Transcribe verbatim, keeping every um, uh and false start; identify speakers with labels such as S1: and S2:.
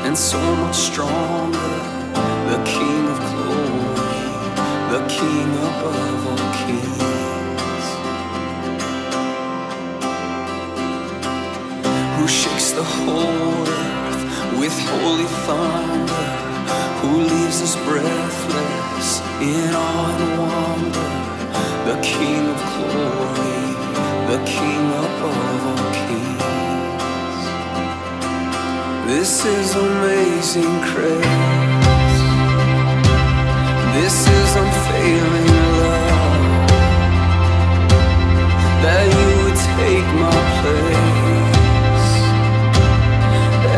S1: and so much stronger. The King of glory, the King above all kings, who shakes the whole earth with holy thunder, who leaves us breathless in awe and wonder. The King of glory, the King above all kings. This is amazing grace.